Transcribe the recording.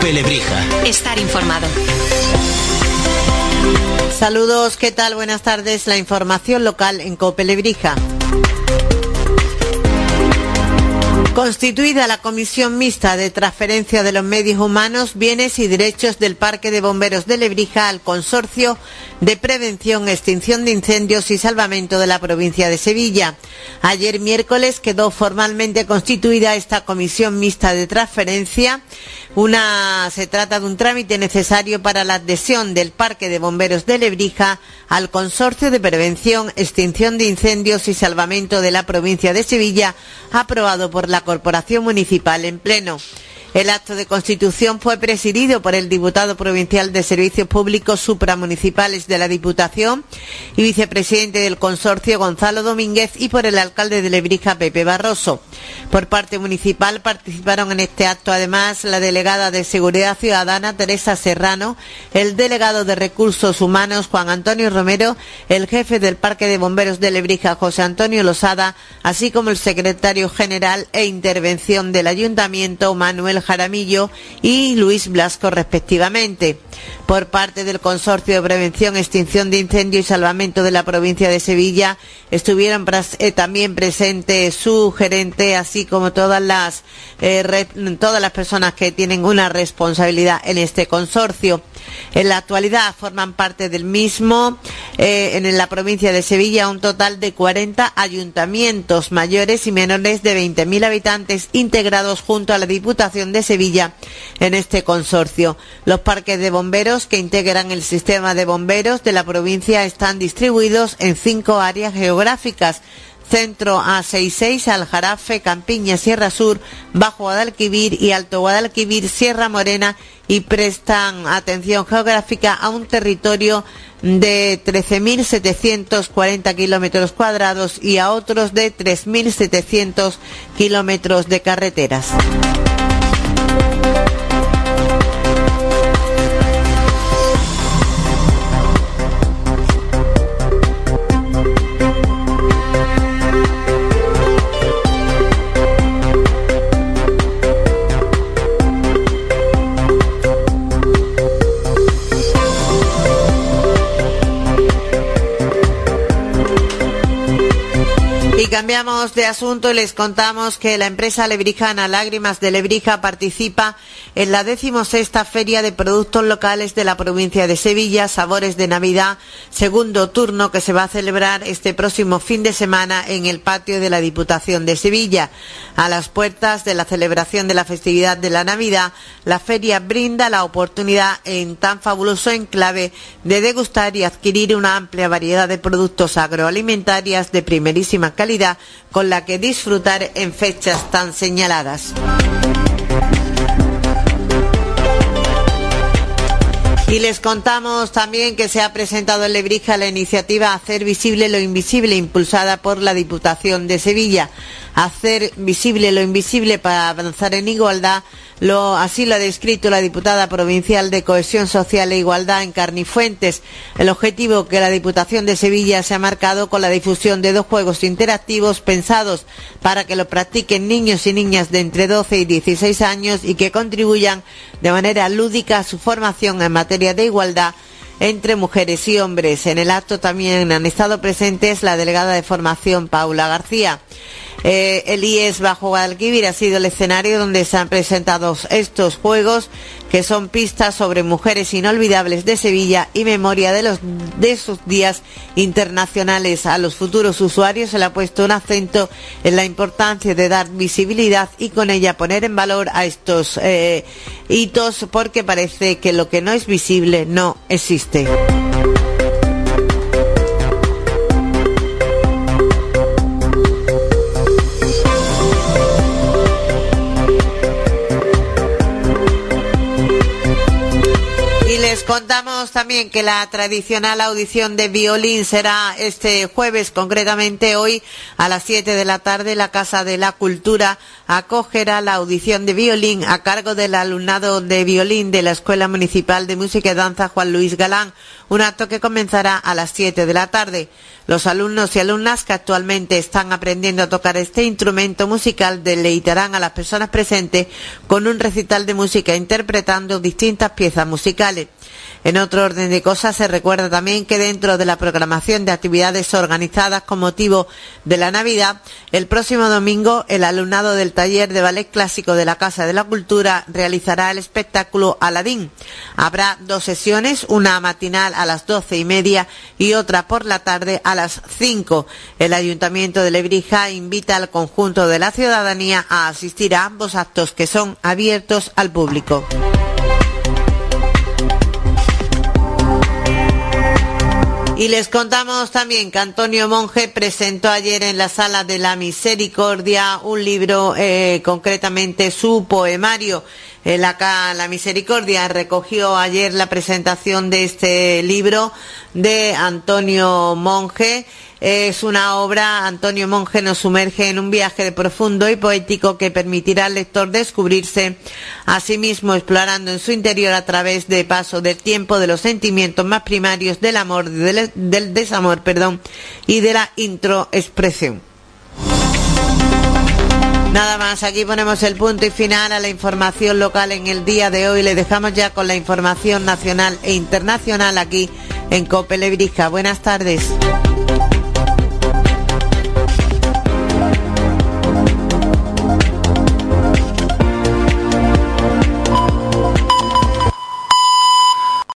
COPE Lebrija. Estar informado. Saludos, ¿qué tal? Buenas tardes. La información local en COPE Lebrija. Constituida la Comisión Mixta de Transferencia de los Medios Humanos, Bienes y Derechos del Parque de Bomberos de Lebrija al Consorcio de Prevención, Extinción de Incendios y Salvamento de la provincia de Sevilla. Ayer miércoles quedó formalmente constituida esta Comisión Mixta de Transferencia. Se trata de un trámite necesario para la adhesión del Parque de Bomberos de Lebrija al Consorcio de Prevención, Extinción de Incendios y Salvamento de la provincia de Sevilla, aprobado por la Corporación Municipal en pleno. El acto de constitución fue presidido por el diputado provincial de Servicios Públicos Supramunicipales de la Diputación y vicepresidente del consorcio, Gonzalo Domínguez, y por el alcalde de Lebrija, Pepe Barroso. Por parte municipal participaron en este acto además la delegada de Seguridad Ciudadana, Teresa Serrano, el delegado de Recursos Humanos, Juan Antonio Romero, el jefe del Parque de Bomberos de Lebrija, José Antonio Losada, así como el secretario general e intervención del Ayuntamiento, Manuel Jaramillo y Luis Blasco, respectivamente. Por parte del Consorcio de Prevención, Extinción de Incendios y Salvamento de la provincia de Sevilla estuvieron también presentes su gerente, así como todas las personas que tienen una responsabilidad en este consorcio. En la actualidad forman parte del mismo en la provincia de Sevilla un total de 40 ayuntamientos mayores y menores de 20.000 habitantes integrados junto a la Diputación de Sevilla en este consorcio. Los parques de bomberos que integran el sistema de bomberos de la provincia están distribuidos en 5 áreas geográficas: Centro A66, Aljarafe, Campiña, Sierra Sur, Bajo Guadalquivir y Alto Guadalquivir, Sierra Morena, y prestan atención geográfica a un territorio de 13.740 kilómetros cuadrados y a otros de 3.700 kilómetros de carreteras. Cambiamos de asunto y les contamos que la empresa lebrijana Lágrimas de Lebrija participa en la 16ª Feria de Productos Locales de la provincia de Sevilla, Sabores de Navidad, segundo turno, que se va a celebrar este próximo fin de semana en el patio de la Diputación de Sevilla. A las puertas de la celebración de la festividad de la Navidad, la feria brinda la oportunidad en tan fabuloso enclave de degustar y adquirir una amplia variedad de productos agroalimentarios de primerísima calidad con la que disfrutar en fechas tan señaladas. Y les contamos también que se ha presentado en Lebrija la iniciativa Hacer Visible lo Invisible, impulsada por la Diputación de Sevilla. Hacer visible lo invisible para avanzar en igualdad, así lo ha descrito la diputada provincial de Cohesión Social e Igualdad, Encarni Fuentes. El objetivo que la Diputación de Sevilla se ha marcado con la difusión de 2 juegos interactivos pensados para que lo practiquen niños y niñas de entre 12 y 16 años y que contribuyan de manera lúdica a su formación en materia de igualdad entre mujeres y hombres. En el acto también han estado presentes la delegada de formación, Paula García. El IES Bajo Guadalquivir ha sido el escenario donde se han presentado estos juegos, que son pistas sobre mujeres inolvidables de Sevilla y memoria de sus días internacionales. A los futuros usuarios se le ha puesto un acento en la importancia de dar visibilidad y con ella poner en valor a estos hitos, porque parece que lo que no es visible no existe. contamos también que la tradicional audición de violín será este jueves, concretamente hoy a las 7 de la tarde. La Casa de la Cultura acogerá la audición de violín a cargo del alumnado de violín de la Escuela Municipal de Música y Danza Juan Luis Galán, un acto que comenzará a las 7 de la tarde. Los alumnos y alumnas que actualmente están aprendiendo a tocar este instrumento musical deleitarán a las personas presentes con un recital de música interpretando distintas piezas musicales. En otro orden de cosas, se recuerda también que dentro de la programación de actividades organizadas con motivo de la Navidad, el próximo domingo el alumnado del taller de ballet clásico de la Casa de la Cultura realizará el espectáculo Aladín. Habrá 2 sesiones, una matinal a las 12:30 y otra por la tarde a las 5. El Ayuntamiento de Lebrija invita al conjunto de la ciudadanía a asistir a ambos actos que son abiertos al público. Y les contamos también que Antonio Monge presentó ayer en la Sala de la Misericordia un libro, concretamente su poemario. La Misericordia recogió ayer la presentación de este libro de Antonio Monge. Es una obra, Antonio Monge nos sumerge en un viaje profundo y poético que permitirá al lector descubrirse a sí mismo, explorando en su interior a través de paso del tiempo, de los sentimientos más primarios, del amor, del desamor, y de la introspección. Nada más, aquí ponemos el punto y final a la información local en el día de hoy. Le dejamos ya con la información nacional e internacional aquí en COPE Lebrija. Buenas tardes.